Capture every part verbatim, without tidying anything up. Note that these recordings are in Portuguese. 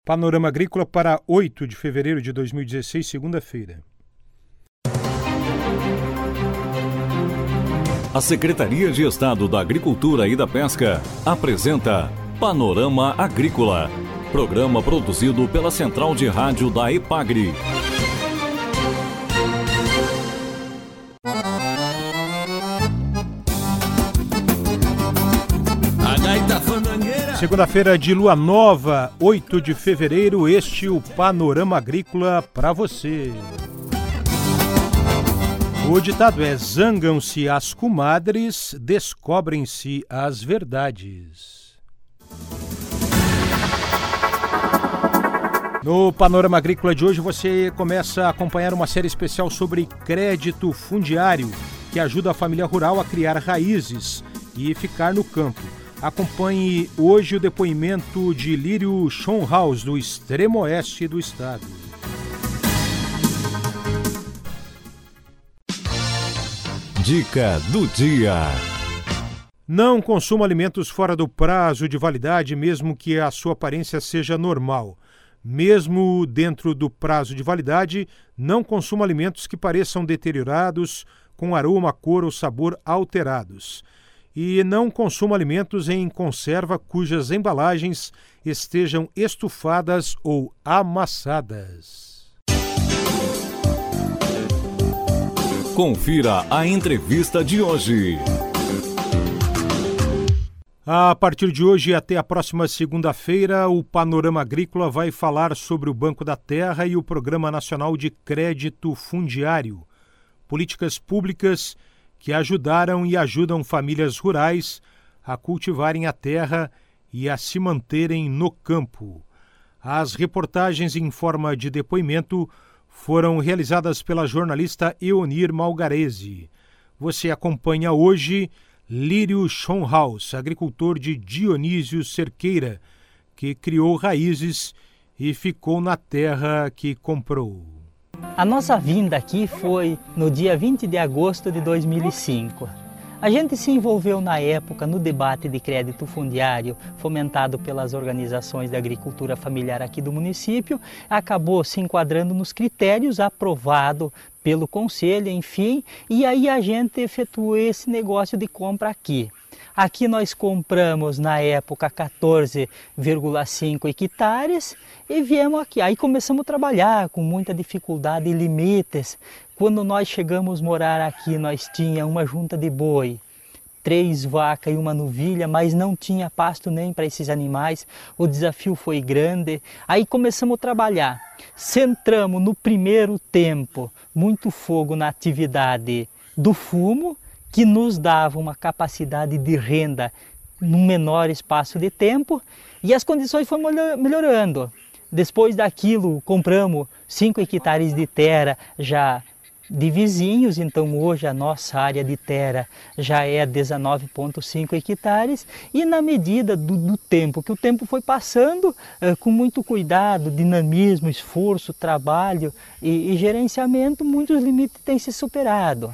Panorama Agrícola para oito de fevereiro de dois mil e dezesseis, segunda-feira. A Secretaria de Estado da Agricultura e da Pesca apresenta Panorama Agrícola, programa produzido pela Central de Rádio da EPAGRE. Segunda-feira de lua nova, oito de fevereiro, este é o Panorama Agrícola para você. O ditado é: zangam-se as comadres, descobrem-se as verdades. No Panorama Agrícola de hoje você começa a acompanhar uma série especial sobre crédito fundiário, que ajuda a família rural a criar raízes e ficar no campo. Acompanhe hoje o depoimento de Lírio Schonhaus, do extremo oeste do estado. Dica do dia. Não consuma alimentos fora do prazo de validade, mesmo que a sua aparência seja normal. Mesmo dentro do prazo de validade, não consuma alimentos que pareçam deteriorados, com aroma, cor ou sabor alterados. E não consuma alimentos em conserva cujas embalagens estejam estufadas ou amassadas. Confira a entrevista de hoje. A partir de hoje e até a próxima segunda-feira, o Panorama Agrícola vai falar sobre o Banco da Terra e o Programa Nacional de Crédito Fundiário, políticas públicas que ajudaram e ajudam famílias rurais a cultivarem a terra e a se manterem no campo. As reportagens em forma de depoimento foram realizadas pela jornalista Eonir Malgarese. Você acompanha hoje Lírio Schonhaus, agricultor de Dionísio Cerqueira, que criou raízes e ficou na terra que comprou. A nossa vinda aqui foi no dia vinte de agosto de dois mil e cinco. A gente se envolveu na época no debate de crédito fundiário fomentado pelas organizações da agricultura familiar aqui do município, acabou se enquadrando nos critérios aprovados pelo conselho, enfim, e aí a gente efetuou esse negócio de compra aqui. Aqui nós compramos na época quatorze vírgula cinco hectares e viemos aqui. Aí começamos a trabalhar com muita dificuldade e limites. Quando nós chegamos a morar aqui, nós tínhamos uma junta de boi, três vacas e uma novilha, mas não tinha pasto nem para esses animais. O desafio foi grande. Aí começamos a trabalhar. Centramos no primeiro tempo muito fogo na atividade do fumo, que nos dava uma capacidade de renda num menor espaço de tempo, e as condições foram melhorando. Depois daquilo, compramos cinco hectares de terra já de vizinhos, então hoje a nossa área de terra já é dezenove vírgula cinco hectares, e na medida do, do tempo, que o tempo foi passando, eh, com muito cuidado, dinamismo, esforço, trabalho e, e gerenciamento, muitos limites têm se superado.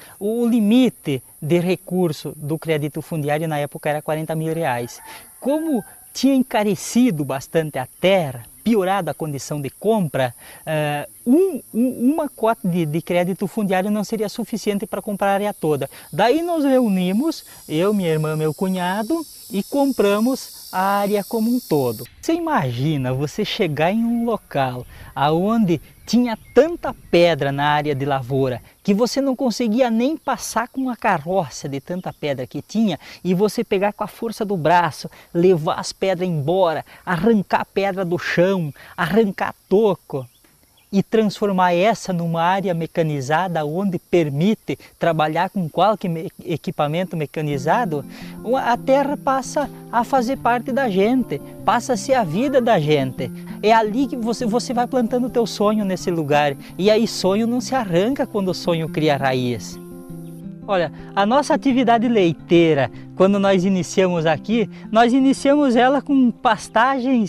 O limite de recurso do crédito fundiário na época era quarenta mil reais. Como tinha encarecido bastante a terra, piorado a condição de compra, uh, um, um, uma cota de, de crédito fundiário não seria suficiente para comprar a área toda. Daí nos reunimos, eu, minha irmã, meu cunhado, e compramos a área como um todo. Você imagina você chegar em um local onde tinha tanta pedra na área de lavoura que você não conseguia nem passar com uma carroça de tanta pedra que tinha, e você pegar com a força do braço, levar as pedras embora, arrancar a pedra do chão, arrancar toco e transformar essa numa área mecanizada onde permite trabalhar com qualquer equipamento mecanizado, a terra passa a fazer parte da gente, passa a ser a vida da gente. É ali que você, você vai plantando o teu sonho nesse lugar, e aí sonho não se arranca quando o sonho cria raiz. Olha, a nossa atividade leiteira, quando nós iniciamos aqui, nós iniciamos ela com pastagens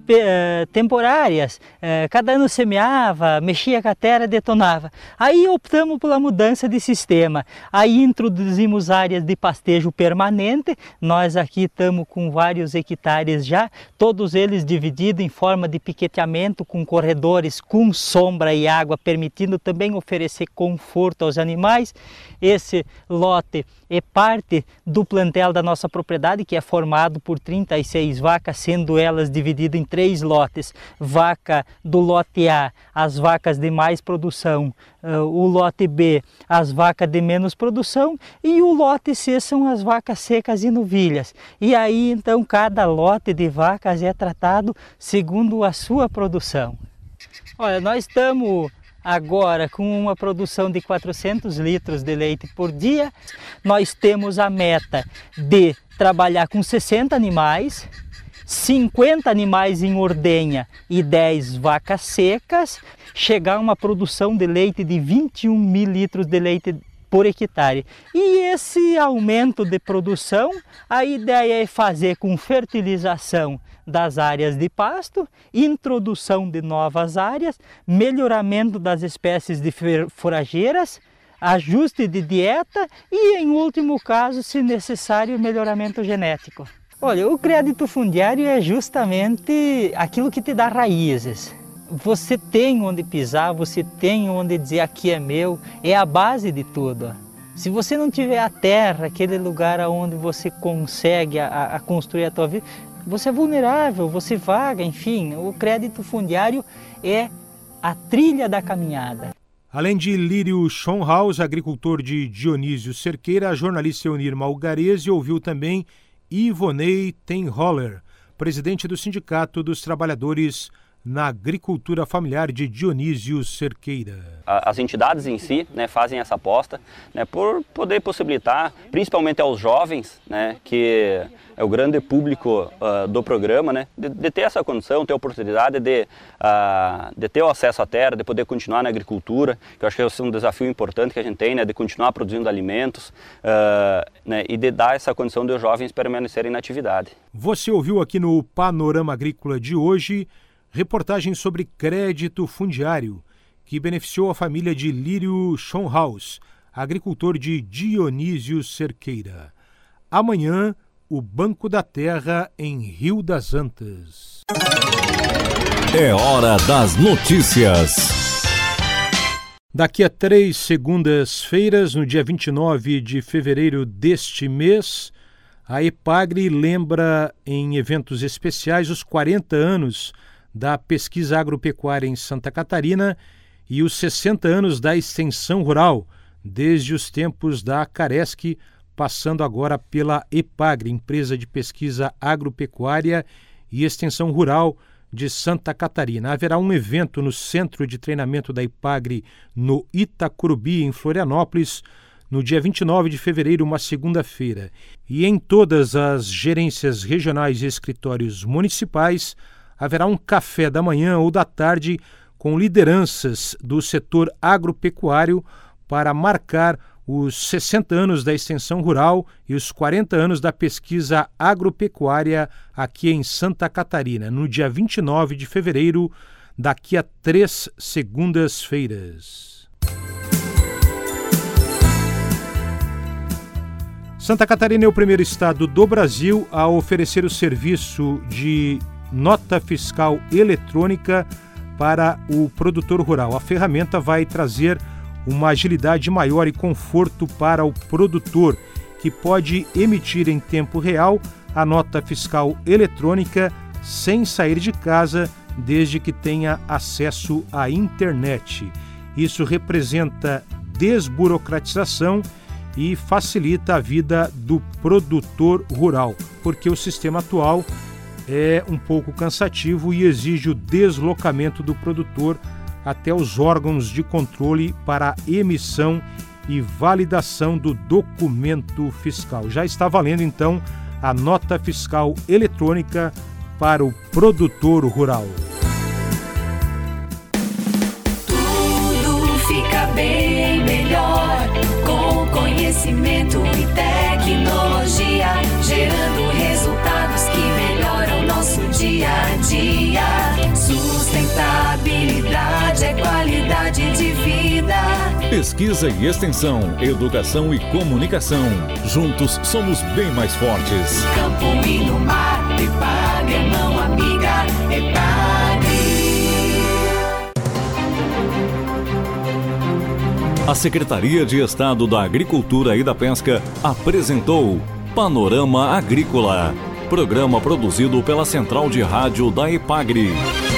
eh, temporárias, eh, cada ano semeava, mexia com a terra, detonava. Aí optamos pela mudança de sistema, aí introduzimos áreas de pastejo permanente. Nós aqui estamos com vários hectares já, todos eles divididos em forma de piqueteamento, com corredores com sombra e água, permitindo também oferecer conforto aos animais. Esse lote é parte do plantel da nossa propriedade, que é formado por trinta e seis vacas, sendo elas divididas em três lotes. Vaca do lote A, as vacas de mais produção, o lote B, as vacas de menos produção, e o lote C são as vacas secas e novilhas. E aí então cada lote de vacas é tratado segundo a sua produção. Olha, nós estamos agora com uma produção de quatrocentos litros de leite por dia. Nós temos a meta de trabalhar com sessenta animais, cinquenta animais em ordenha e dez vacas secas, chegar a uma produção de leite de vinte e um mil litros de leite por hectare. E esse aumento de produção, a ideia é fazer com fertilização das áreas de pasto, introdução de novas áreas, melhoramento das espécies de forrageiras, ajuste de dieta e, em último caso, se necessário, melhoramento genético. Olha, o crédito fundiário é justamente aquilo que te dá raízes. Você tem onde pisar, você tem onde dizer aqui é meu, é a base de tudo. Se você não tiver a terra, aquele lugar onde você consegue a, a construir a tua vida, você é vulnerável, você vaga, enfim. O crédito fundiário é a trilha da caminhada. Além de Lírio Schonhaus, agricultor de Dionísio Cerqueira, a jornalista Eunir Malgarese ouviu também Ivonei Tenholler, presidente do Sindicato dos Trabalhadores na Agricultura Familiar de Dionísio Cerqueira. As entidades em si, né, fazem essa aposta, né, por poder possibilitar, principalmente aos jovens, né, que é o grande público uh, do programa, né, de, de ter essa condição, ter a oportunidade de, uh, de ter o acesso à terra, de poder continuar na agricultura, que eu acho que é um desafio importante que a gente tem, né, de continuar produzindo alimentos uh, né, e de dar essa condição de os jovens permanecerem na atividade. Você ouviu aqui no Panorama Agrícola de hoje reportagem sobre crédito fundiário, que beneficiou a família de Lírio Schonhaus, agricultor de Dionísio Cerqueira. Amanhã, o Banco da Terra em Rio das Antas. É hora das notícias. Daqui a três segundas-feiras, no dia vinte e nove de fevereiro deste mês, a EPAGRE lembra em eventos especiais os quarenta anos da pesquisa agropecuária em Santa Catarina e os sessenta anos da extensão rural, desde os tempos da Caresc, passando agora pela EPAGRE, Empresa de Pesquisa Agropecuária e Extensão Rural de Santa Catarina. Haverá um evento no Centro de Treinamento da EPAGRE no Itacurubi, em Florianópolis, no dia vinte e nove de fevereiro, uma segunda-feira. E em todas as gerências regionais e escritórios municipais, haverá um café da manhã ou da tarde com lideranças do setor agropecuário para marcar os sessenta anos da extensão rural e os quarenta anos da pesquisa agropecuária aqui em Santa Catarina, no dia vinte e nove de fevereiro, daqui a três segundas-feiras. Santa Catarina é o primeiro estado do Brasil a oferecer o serviço de nota fiscal eletrônica para o produtor rural. A ferramenta vai trazer uma agilidade maior e conforto para o produtor, que pode emitir em tempo real a nota fiscal eletrônica sem sair de casa, desde que tenha acesso à internet. Isso representa desburocratização e facilita a vida do produtor rural, porque o sistema atual é um pouco cansativo e exige o deslocamento do produtor até os órgãos de controle para emissão e validação do documento fiscal. Já está valendo, então, a nota fiscal eletrônica para o produtor rural. Tudo fica bem melhor com conhecimento e tecnologia, gerando resultados que melhoram nosso dia. dia a dia. Sustentabilidade é qualidade de vida. Pesquisa e extensão, educação e comunicação. Juntos somos bem mais fortes. Campo e no mar, EPAGRE é mão amiga, EPAGRE. A Secretaria de Estado da Agricultura e da Pesca apresentou Panorama Agrícola, programa produzido pela Central de Rádio da EPAGRE.